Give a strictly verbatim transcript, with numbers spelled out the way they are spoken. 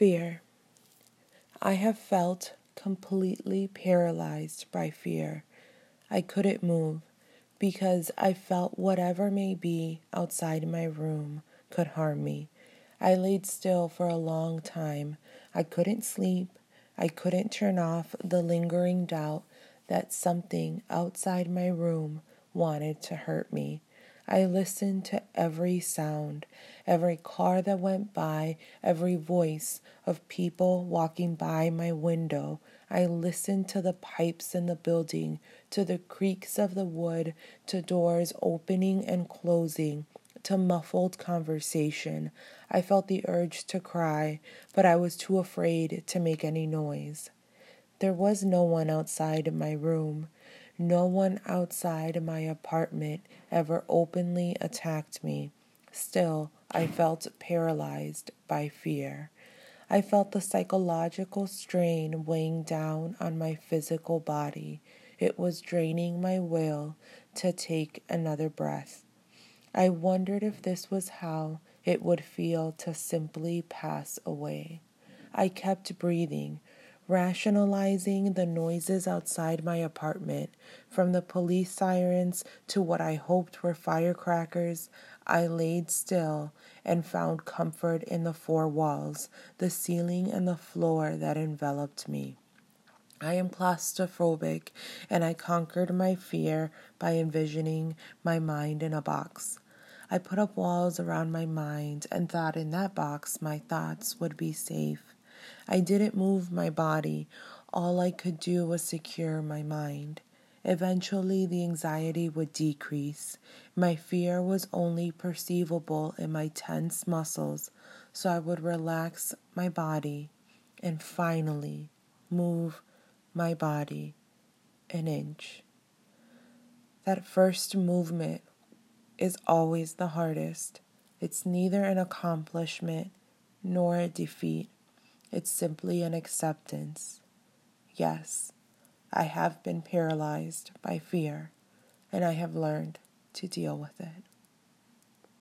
Fear. I have felt completely paralyzed by fear. I couldn't move because I felt whatever may be outside my room could harm me. I laid still for a long time. I couldn't sleep. I couldn't turn off the lingering doubt that something outside my room wanted to hurt me. I listened to every sound, every car that went by, every voice of people walking by my window. I listened to the pipes in the building, to the creaks of the wood, to doors opening and closing, to muffled conversation. I felt the urge to cry, but I was too afraid to make any noise. There was no one outside my room. No one outside my apartment ever openly attacked me. Still, I felt paralyzed by fear. I felt the psychological strain weighing down on my physical body. It was draining my will to take another breath. I wondered if this was how it would feel to simply pass away. I kept breathing, rationalizing the noises outside my apartment, from the police sirens to what I hoped were firecrackers. I laid still and found comfort in the four walls, the ceiling, and the floor that enveloped me. I am claustrophobic, and I conquered my fear by envisioning my mind in a box. I put up walls around my mind and thought in that box my thoughts would be safe. I didn't move my body. All I could do was secure my mind. Eventually, the anxiety would decrease. My fear was only perceivable in my tense muscles, so I would relax my body and finally move my body an inch. That first movement is always the hardest. It's neither an accomplishment nor a defeat. It's simply an acceptance. Yes, I have been paralyzed by fear, and I have learned to deal with it.